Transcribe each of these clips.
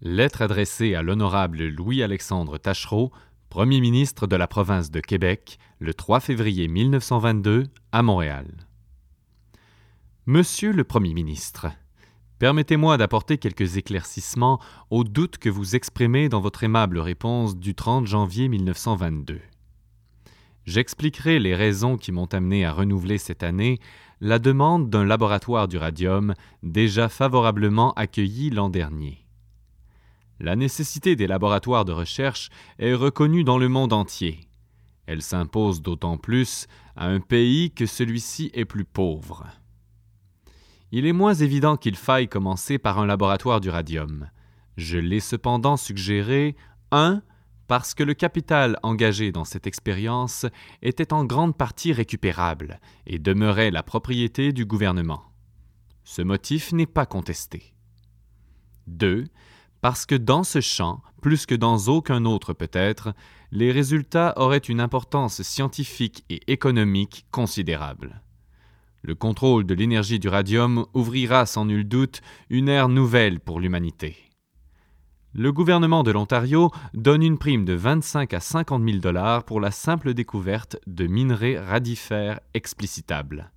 Lettre adressée à l'honorable Louis-Alexandre Taschereau, Premier ministre de la province de Québec, le 3 février 1922, à Montréal. Monsieur le Premier ministre, permettez-moi d'apporter quelques éclaircissements aux doutes que vous exprimez dans votre aimable réponse du 30 janvier 1922. J'expliquerai les raisons qui m'ont amené à renouveler cette année la demande d'un laboratoire du radium déjà favorablement accueilli l'an dernier. La nécessité des laboratoires de recherche est reconnue dans le monde entier. Elle s'impose d'autant plus à un pays que celui-ci est plus pauvre. Il est moins évident qu'il faille commencer par un laboratoire du radium. Je l'ai cependant suggéré, 1. Parce que le capital engagé dans cette expérience était en grande partie récupérable et demeurait la propriété du gouvernement. Ce motif n'est pas contesté. 2. Parce que dans ce champ, plus que dans aucun autre peut-être, les résultats auraient une importance scientifique et économique considérable. Le contrôle de l'énergie du radium ouvrira sans nul doute une ère nouvelle pour l'humanité. Le gouvernement de l'Ontario donne une prime de 25 à 50 000 $ pour la simple découverte de minerais radifères explicitables.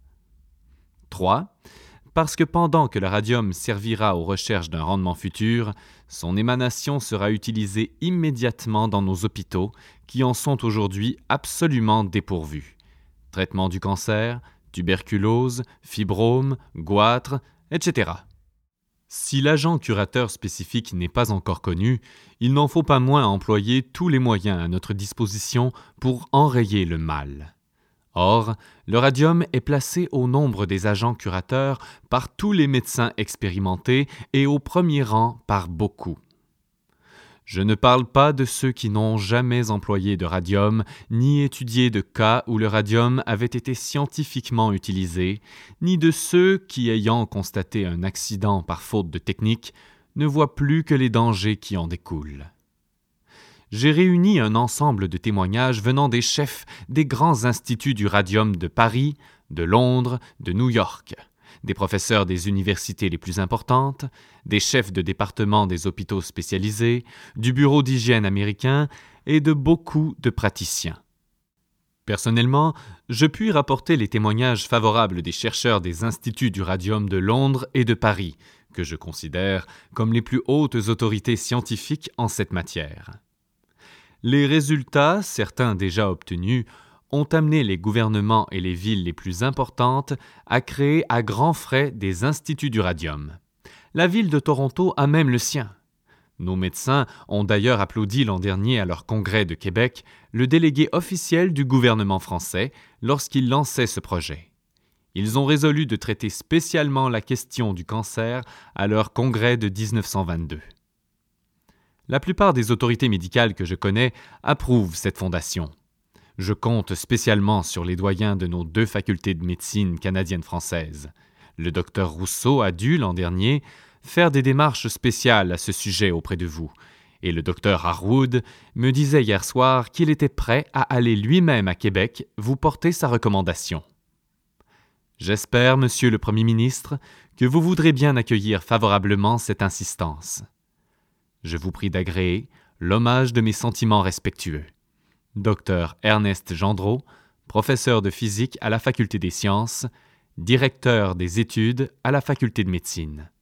3. Parce que pendant que le radium servira aux recherches d'un rendement futur, son émanation sera utilisée immédiatement dans nos hôpitaux qui en sont aujourd'hui absolument dépourvus. Traitement du cancer, tuberculose, fibrome, goitre, etc. Si l'agent curateur spécifique n'est pas encore connu, il n'en faut pas moins employer tous les moyens à notre disposition pour enrayer le mal. Or, le radium est placé au nombre des agents curateurs par tous les médecins expérimentés et au premier rang par beaucoup. Je ne parle pas de ceux qui n'ont jamais employé de radium, ni étudié de cas où le radium avait été scientifiquement utilisé, ni de ceux qui, ayant constaté un accident par faute de technique, ne voient plus que les dangers qui en découlent. J'ai réuni un ensemble de témoignages venant des chefs des grands instituts du radium de Paris, de Londres, de New York, des professeurs des universités les plus importantes, des chefs de département des hôpitaux spécialisés, du bureau d'hygiène américain et de beaucoup de praticiens. Personnellement, je puis rapporter les témoignages favorables des chercheurs des instituts du radium de Londres et de Paris, que je considère comme les plus hautes autorités scientifiques en cette matière. Les résultats, certains déjà obtenus, ont amené les gouvernements et les villes les plus importantes à créer à grands frais des instituts du radium. La ville de Toronto a même le sien. Nos médecins ont d'ailleurs applaudi l'an dernier à leur congrès de Québec le délégué officiel du gouvernement français lorsqu'il lançait ce projet. Ils ont résolu de traiter spécialement la question du cancer à leur congrès de 1922. La plupart des autorités médicales que je connais approuvent cette fondation. Je compte spécialement sur les doyens de nos 2 facultés de médecine canadiennes-françaises. Le docteur Rousseau a dû, l'an dernier, faire des démarches spéciales à ce sujet auprès de vous, et le docteur Harwood me disait hier soir qu'il était prêt à aller lui-même à Québec vous porter sa recommandation. J'espère, Monsieur le Premier ministre, que vous voudrez bien accueillir favorablement cette insistance. Je vous prie d'agréer l'hommage de mes sentiments respectueux. Dr Ernest Gendreau, professeur de physique à la Faculté des sciences, directeur des études à la Faculté de médecine.